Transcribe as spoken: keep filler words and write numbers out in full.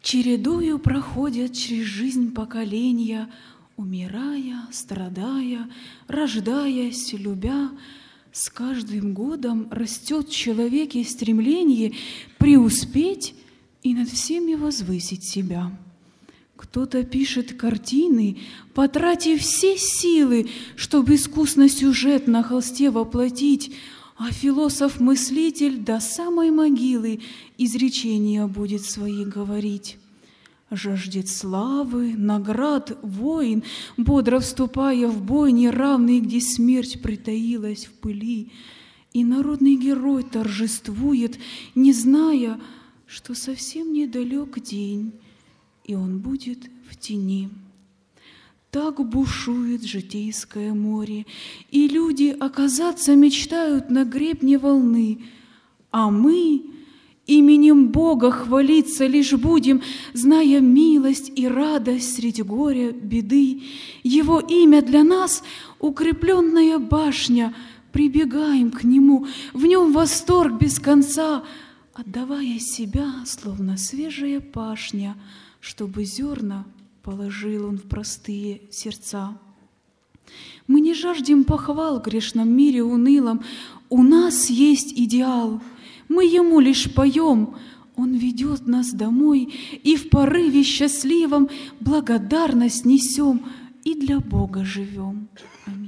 Чередою проходят через жизнь поколения, умирая, страдая, рождаясь, любя. С каждым годом растет в человеке стремление преуспеть и над всеми возвысить себя. Кто-то пишет картины, потратив все силы, чтобы искусно сюжет на холсте воплотить, а философ-мыслитель до самой могилы изречения будет свои говорить. Жаждет славы, наград, воин, бодро вступая в бой неравный, где смерть притаилась в пыли. И народный герой торжествует, не зная, что совсем недалек день, и он будет в тени. Так бушует житейское море, и люди оказаться мечтают на гребне волны, а мы именем Бога хвалиться лишь будем, зная милость и радость среди горя, беды. Его имя для нас — укрепленная башня, прибегаем к Нему, в Нем восторг без конца, отдавая себя, словно свежая пашня, чтобы зерна положил Он в простые сердца. Мы не жаждем похвал в грешном мире унылом, у нас есть идеал, мы Ему лишь поем, Он ведет нас домой, и в порыве счастливом благодарность несем, и для Бога живем. Аминь.